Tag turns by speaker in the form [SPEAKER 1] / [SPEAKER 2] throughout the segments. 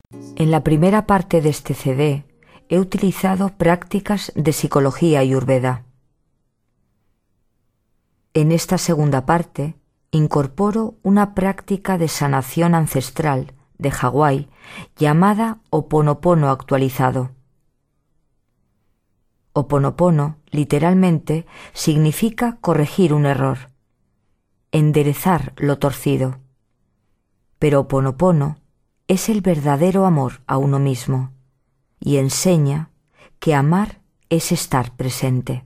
[SPEAKER 1] En la primera parte de este CD he utilizado prácticas de psicología ayurveda. En esta segunda parte incorporo una práctica de sanación ancestral de Hawái llamada Ho'oponopono actualizado. Ho'oponopono literalmente significa corregir un error, enderezar lo torcido. Pero Ho'oponopono es el verdadero amor a uno mismo y enseña que amar es estar presente.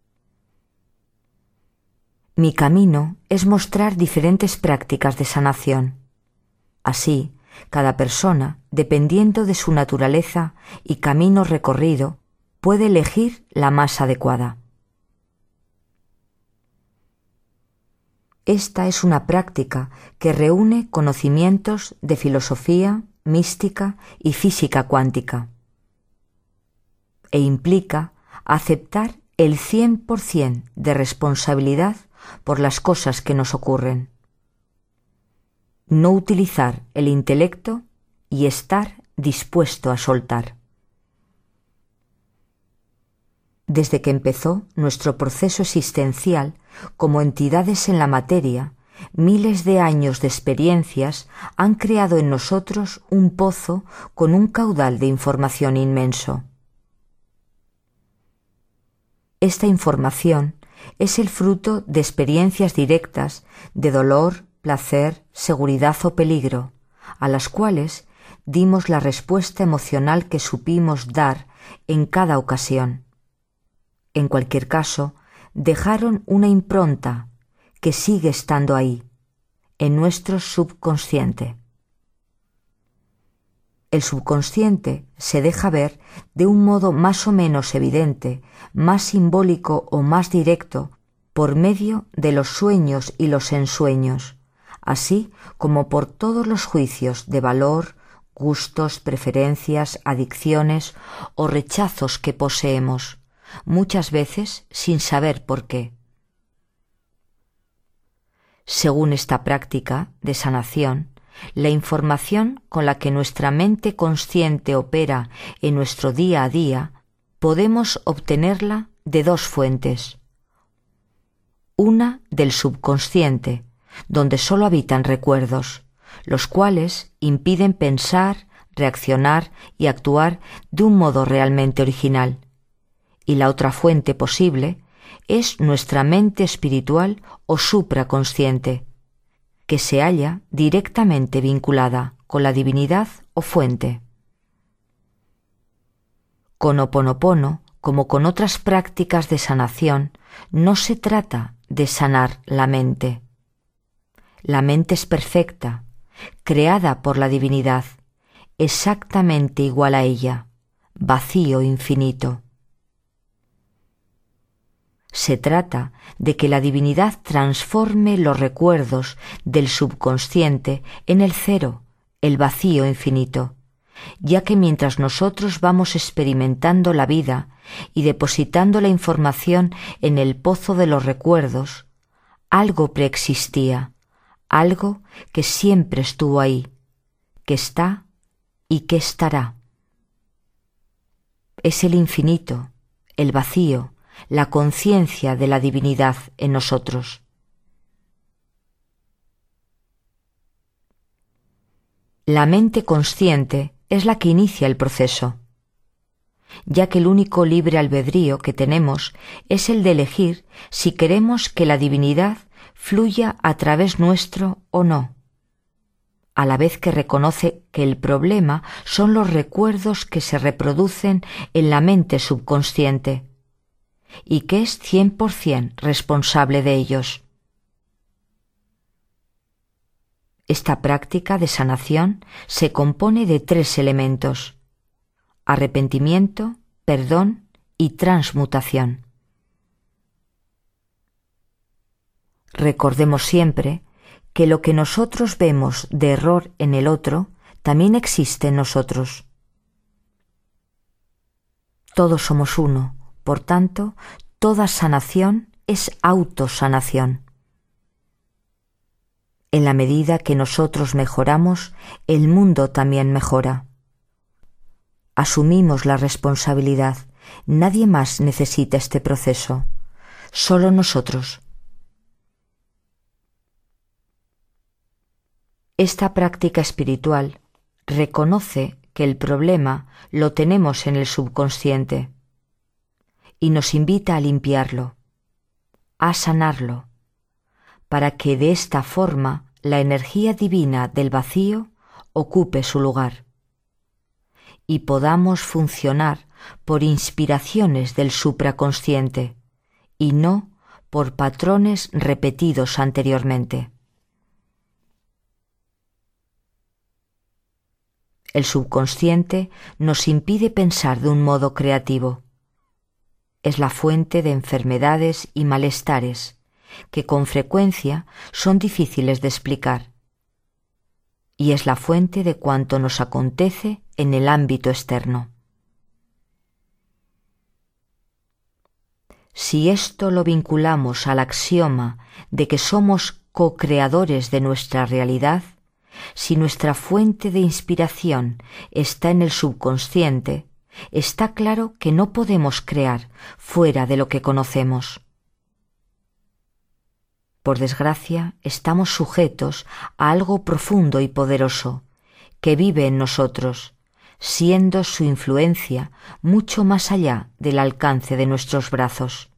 [SPEAKER 1] Mi camino es mostrar diferentes prácticas de sanación. Así, cada persona, dependiendo de su naturaleza y camino recorrido, puede elegir la más adecuada. Esta es una práctica que reúne conocimientos de filosofía, mística y física cuántica, e implica aceptar el 100% de responsabilidad por las cosas que nos ocurren, no utilizar el intelecto y estar dispuesto a soltar. Desde que empezó nuestro proceso existencial como entidades en la materia, miles de años de experiencias han creado en nosotros un pozo con un caudal de información inmenso. Esta información es el fruto de experiencias directas de dolor, placer, seguridad o peligro, a las cuales dimos la respuesta emocional que supimos dar en cada ocasión. En cualquier caso, dejaron una impronta que sigue estando ahí, en nuestro subconsciente. El subconsciente se deja ver de un modo más o menos evidente, más simbólico o más directo, por medio de los sueños y los ensueños, así como por todos los juicios de valor, gustos, preferencias, adicciones o rechazos que poseemos, muchas veces sin saber por qué. Según esta práctica de sanación, la información con la que nuestra mente consciente opera en nuestro día a día, podemos obtenerla de dos fuentes. Una del subconsciente, donde solo habitan recuerdos, los cuales impiden pensar, reaccionar y actuar de un modo realmente original. Y la otra fuente posible es nuestra mente espiritual o supraconsciente, que se halla directamente vinculada con la divinidad o fuente. Con Ho'oponopono, como con otras prácticas de sanación, no se trata de sanar la mente. La mente es perfecta, creada por la divinidad, exactamente igual a ella, vacío infinito. Se trata de que la divinidad transforme los recuerdos del subconsciente en el cero, el vacío infinito, ya que mientras nosotros vamos experimentando la vida y depositando la información en el pozo de los recuerdos, algo preexistía, algo que siempre estuvo ahí, que está y que estará. Es el infinito, el vacío, la conciencia de la divinidad en nosotros. La mente consciente es la que inicia el proceso, ya que el único libre albedrío que tenemos es el de elegir si queremos que la divinidad fluya a través nuestro o no, a la vez que reconoce que el problema son los recuerdos que se reproducen en la mente subconsciente, y que es 100% responsable de ellos. Esta práctica de sanación se compone de 3 elementos: arrepentimiento, perdón y transmutación. Recordemos siempre que lo que nosotros vemos de error en el otro también existe en nosotros. Todos somos uno. Por tanto, toda sanación es autosanación. En la medida que nosotros mejoramos, el mundo también mejora. Asumimos la responsabilidad. Nadie más necesita este proceso. Solo nosotros. Esta práctica espiritual reconoce que el problema lo tenemos en el subconsciente y nos invita a limpiarlo, a sanarlo, para que de esta forma la energía divina del vacío ocupe su lugar y podamos funcionar por inspiraciones del supraconsciente y no por patrones repetidos anteriormente. El subconsciente nos impide pensar de un modo creativo. Es la fuente de enfermedades y malestares que con frecuencia son difíciles de explicar. Y es la fuente de cuanto nos acontece en el ámbito externo. Si esto lo vinculamos al axioma de que somos co-creadores de nuestra realidad, si nuestra fuente de inspiración está en el subconsciente, está claro que no podemos crear fuera de lo que conocemos. Por desgracia, estamos sujetos a algo profundo y poderoso que vive en nosotros, siendo su influencia mucho más allá del alcance de nuestros brazos.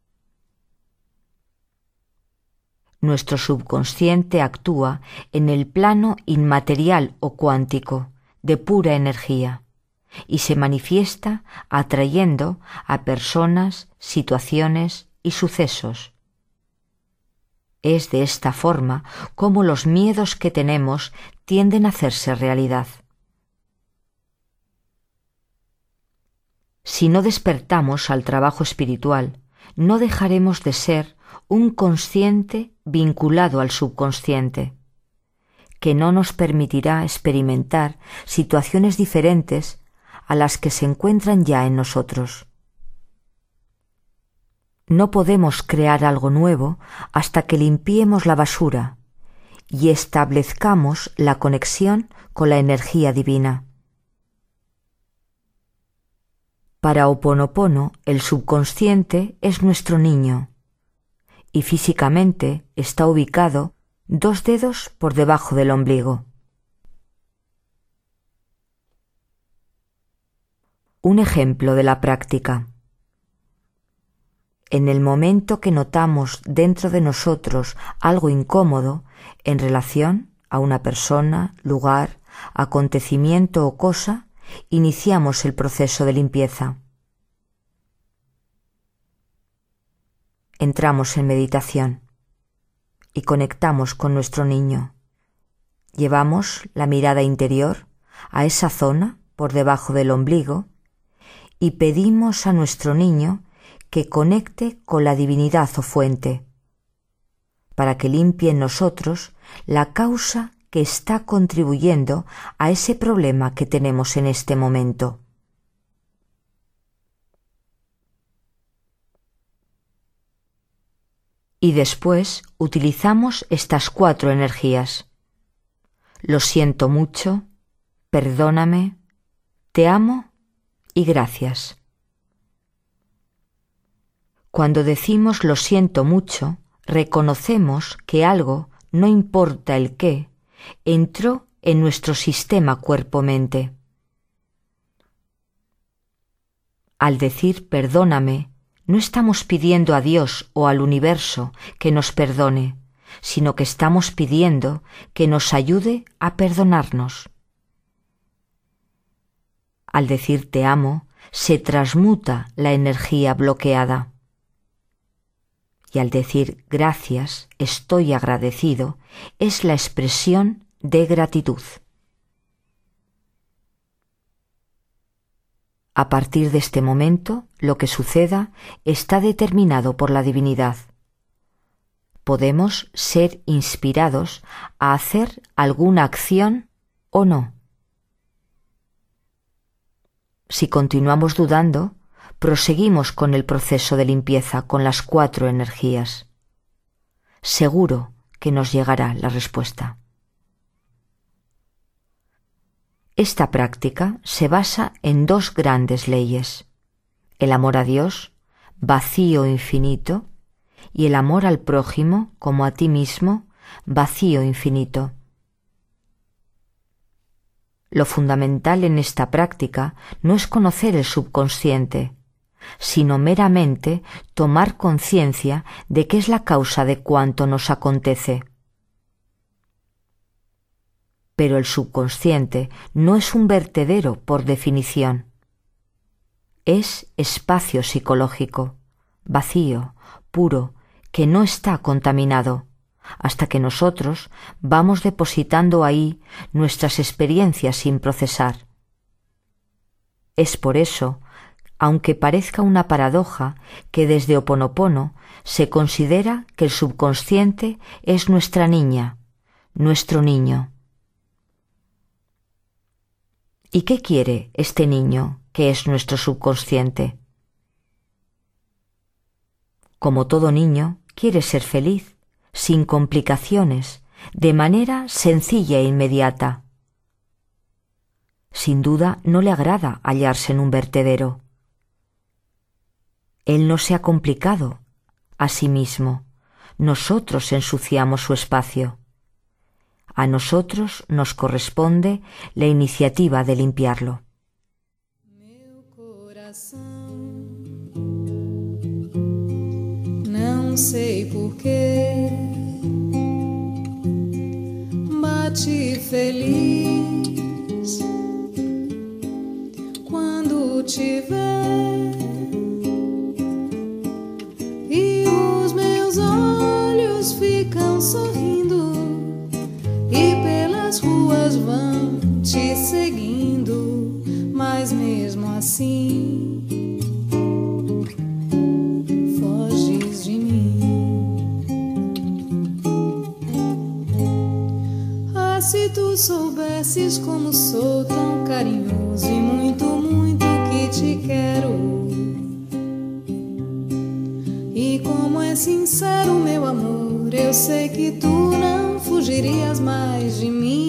[SPEAKER 1] Nuestro subconsciente actúa en el plano inmaterial o cuántico, de pura energía, y se manifiesta atrayendo a personas, situaciones y sucesos. Es de esta forma como los miedos que tenemos tienden a hacerse realidad. Si no despertamos al trabajo espiritual, no dejaremos de ser un consciente vinculado al subconsciente, que no nos permitirá experimentar situaciones diferentes a las que se encuentran ya en nosotros. No podemos crear algo nuevo hasta que limpiemos la basura y establezcamos la conexión con la energía divina. Para Ho'oponopono, el subconsciente es nuestro niño y físicamente está ubicado 2 dedos por debajo del ombligo. Un ejemplo de la práctica. En el momento que notamos dentro de nosotros algo incómodo en relación a una persona, lugar, acontecimiento o cosa, iniciamos el proceso de limpieza. Entramos en meditación y conectamos con nuestro niño. Llevamos la mirada interior a esa zona por debajo del ombligo y pedimos a nuestro niño que conecte con la divinidad o fuente, para que limpie en nosotros la causa que está contribuyendo a ese problema que tenemos en este momento. Y después utilizamos estas 4 energías. Lo siento mucho, perdóname, te amo y gracias. Cuando decimos lo siento mucho, reconocemos que algo, no importa el qué, entró en nuestro sistema cuerpo-mente. Al decir perdóname, no estamos pidiendo a Dios o al universo que nos perdone, sino que estamos pidiendo que nos ayude a perdonarnos. Al decir te amo, se transmuta la energía bloqueada. Y al decir gracias, estoy agradecido, es la expresión de gratitud. A partir de este momento, lo que suceda está determinado por la divinidad. Podemos ser inspirados a hacer alguna acción o no. Si continuamos dudando, proseguimos con el proceso de limpieza con las 4 energías. Seguro que nos llegará la respuesta. Esta práctica se basa en dos grandes leyes: el amor a Dios, vacío infinito, y el amor al prójimo como a ti mismo, vacío infinito. Lo fundamental en esta práctica no es conocer el subconsciente, sino meramente tomar conciencia de qué es la causa de cuanto nos acontece. Pero el subconsciente no es un vertedero por definición. Es espacio psicológico, vacío, puro, que no está contaminado, hasta que nosotros vamos depositando ahí nuestras experiencias sin procesar. Es por eso, aunque parezca una paradoja, que desde Ho Oponopono se considera que el subconsciente es nuestra niña, nuestro niño. ¿Y qué quiere este niño que es nuestro subconsciente? Como todo niño, quiere ser feliz, sin complicaciones, de manera sencilla e inmediata. Sin duda no le agrada hallarse en un vertedero. Él no se ha complicado a sí mismo. Nosotros ensuciamos su espacio. A nosotros nos corresponde la iniciativa de limpiarlo.
[SPEAKER 2] Meu coração, não sei porquê, bate feliz quando te vê, e os meus olhos ficam sorrindo, e pelas ruas vão te seguindo, mas mesmo assim foges de mim. Ah, se tu soubesses como sou tão carinhoso e muito, muito que te quero, e como é sincero meu amor, eu sei que tu não fugirias mais de mim.